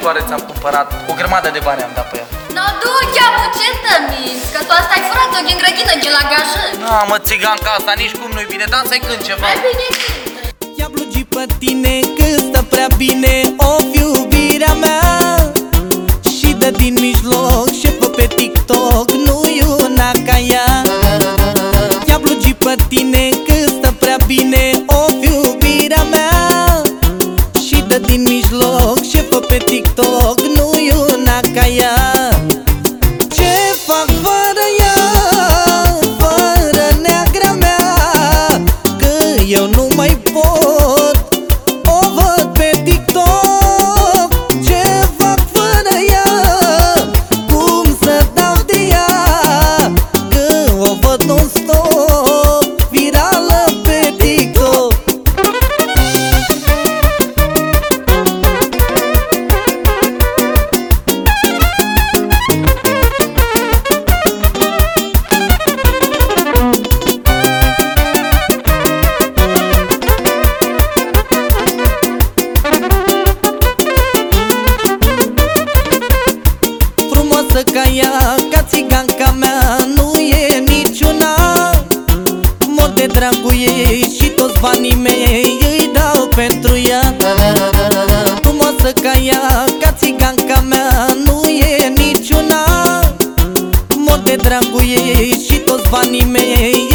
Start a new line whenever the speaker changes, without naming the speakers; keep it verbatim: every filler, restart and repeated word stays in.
flori ți-am cumpărat, o grămadă de bani am dat pe ea.
No, du, chiar puțintă minți, că tu asta ai furat-o din grădină de la gajă.
Na, mă, țiganca asta, nici cum nu-i bine, dar să-i cânt ceva.
Mai bine
Ia blugi pe tine că stă prea bine o iubirea mea. Și dă din mijloc și fă pe TikTok, nu-i una ca ea. Ia blugi pe tine că stă prea bine o iubirea mea. Și dă din mijloc și fă pe TikTok, nu-i una ca ea. Ce fac fără ea, fără neagra mea, că eu nu mai pot, o văd pe TikTok. Ce fac fără ea, cum să dau de ea, că o văd non-stop, virală pe TikTok. Frumoasă ca ea, ca țiganca mea, nu e niciuna. Mor de dragul ei și toți banii mei îi dau pentru ea. Frumoasă ca ea, ca țiganca mea, nu e niciuna. Mor de dragul ei și toți banii mei